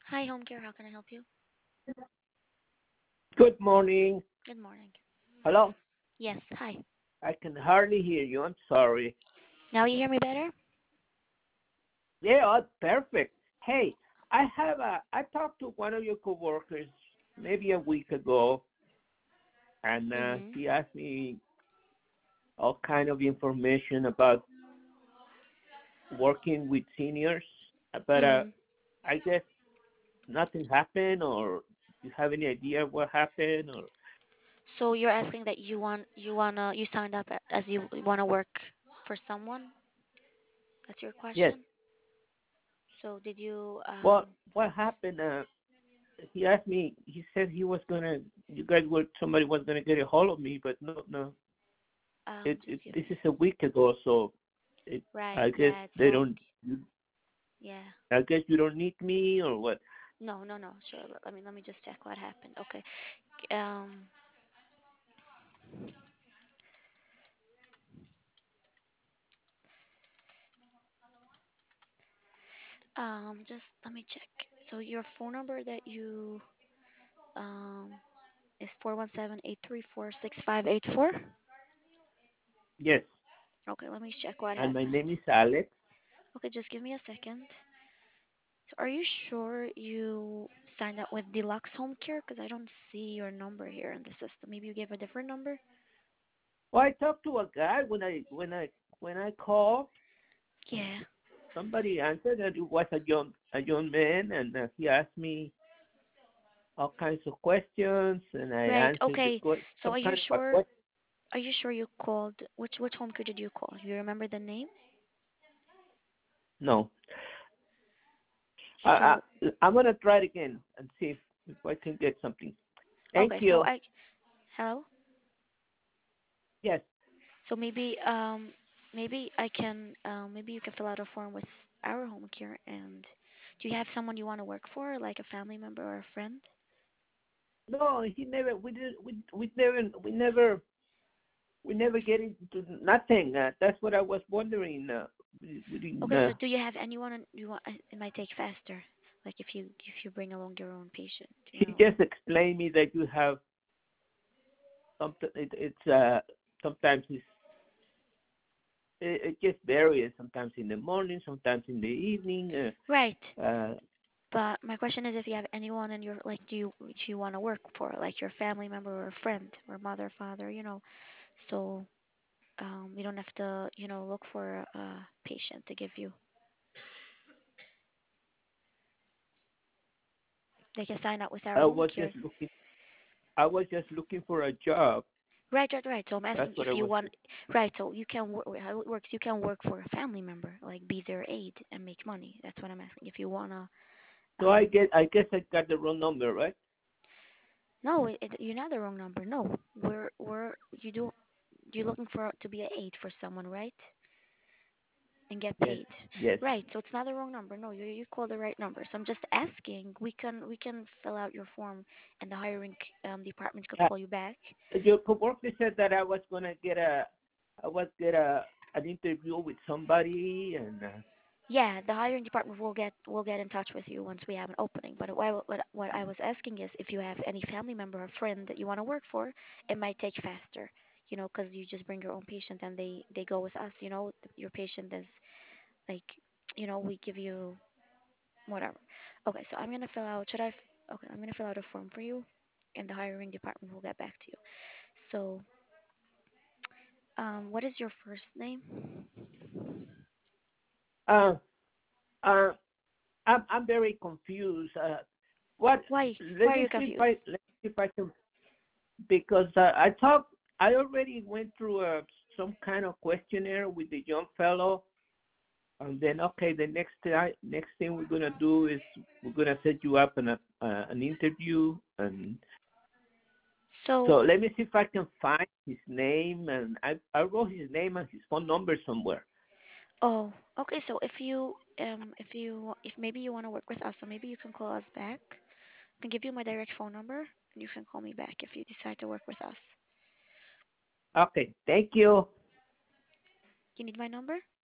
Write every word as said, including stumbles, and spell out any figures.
Hi, home care. How can I help you? Good morning. Good morning. Hello? Yes. Hi. I can hardly hear you. I'm sorry. Now you hear me better? Yeah, oh, perfect. Hey, I have a. I talked to one of your coworkers maybe a week ago, and uh, Mhm. he asked me all kind of information about working with seniors. But uh, Mhm. I guess nothing happened, or you have any idea what happened? Or So you're asking that you want you wanna you signed up a- as you wanna work for someone? That's your yes, question. So did you what um what happened? Uh, he asked me. He said he was gonna. You guys were somebody was gonna get a hold of me, but no, no. um It, just it give this me is a week ago, so it right, I guess yeah, they so don't. You, yeah. I guess you don't need me or what? No, no, no. Sure. Let let me let me just check what happened. Okay. Um um just let me check. So your phone number that you um is four one seven eight three four six five eight four. Yes, Okay, let me check what and my happened. name is Alex. Okay, just give me a second. So are you sure you signed up with Deluxe Home Care? Because I don't see your number here in the system. Maybe you gave a different number? Well, I talked to a guy when I when I when I called. Yeah. Somebody answered that it was a young a young man, and uh, he asked me all kinds of questions, and I Right. answered the Okay. que- So some are you kind of a sure? question. Are you sure you called? Which which home care did you call? You remember the name? No, I, So I I'm gonna try it again and see if, if I can get something. Thank okay. So you. I hello. Yes. So maybe um maybe I can um maybe you can fill out a form with our home care. And do you have someone you want to work for, like a family member or a friend? No, he never. We did. We we never. We never. We never get into nothing. Uh, that's what I was wondering. Uh, we, we didn't. Okay, Uh, so do you have anyone on- you want? It might take faster, like if you if you bring along your own patient, you she know. just explained me that you have something. It, it's uh sometimes it's it, it just varies. Sometimes in the morning, sometimes in the evening. Right. Uh, uh, But my question is, if you have anyone in your like, do you do you want to work for, like your family member or a friend or mother, father, you know, so um you don't have to, you know, look for a patient to give you. They can sign up with our I home was care. just looking. I was just looking for a job. Right, right, right. So I'm That's asking what if I you was. want, right? So you can work. How it works? You can work for a family member, like be their aide and make money. That's what I'm asking. If you wanna, So I um, get. I guess I got the wrong number, right? no, it, it, you're not the wrong number. No, we're we're you do you're looking for to be an aide for someone, right? And get Yes. paid. Yes. Right. So it's not the wrong number. No, you you call the right number. So I'm just asking. We can we can fill out your form, and the hiring um, department could Uh, call you back. your coworker said that I was gonna get a. I was get a an interview with somebody, and uh, Yeah, the hiring department will get will get in touch with you once we have an opening. But what what what I was asking is if you have any family member or friend that you want to work for, it might take faster. You know, because you just bring your own patient and they they go with us. You know, your patient is like, you know, we give you whatever. Okay, so I'm gonna fill out. Should I? f- Okay, I'm gonna fill out a form for you, and the hiring department will get back to you. So, um, what is your first name? uh, uh, I'm I'm very confused. Uh, what? Why? Let Why are me you see if confused? I let me see if I can because uh, I talked. I already went through uh, some kind of questionnaire with the young fellow, and then okay, the next time next thing we're gonna do is we're gonna set you up in a uh, an interview, and So, so let me see if I can find his name, and I I wrote his name and his phone number somewhere. oh, okay. So if you um if you if maybe you want to work with us, so maybe you can call us back. I can give you my direct phone number, and you can call me back if you decide to work with us. Okay, thank you. You need my number?